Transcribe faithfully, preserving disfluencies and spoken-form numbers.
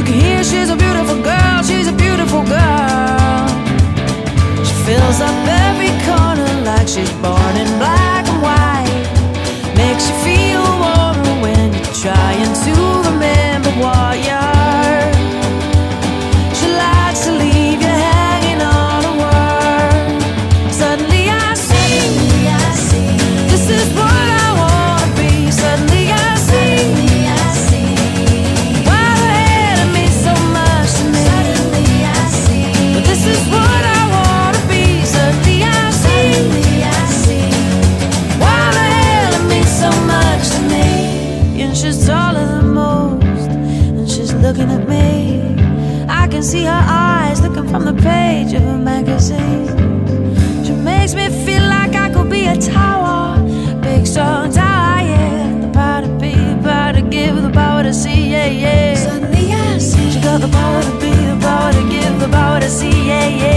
can hear she's a beautiful girl, she's a beautiful girl. She fills up every corner like she's born in black and white. Makes you feel warmer when you're trying to remember what you're. She likes to leave you hanging on a word. Suddenly I see, I see, this is what I wanna be. Suddenly I see, I see, why the hell it means so much to me. Suddenly I see, but this is what I wanna be. Suddenly I see, I see, why the hell it means so much to me. And she's taller than most, and she's looking at me. I can see her eyes looking from the page of a magazine. She makes me feel like I could be a tower, big strong tower, yeah. The power to be, the power to give, the power to see, yeah, yeah. Suddenly I see she got the power to be, the power to give, the power to see, yeah, yeah.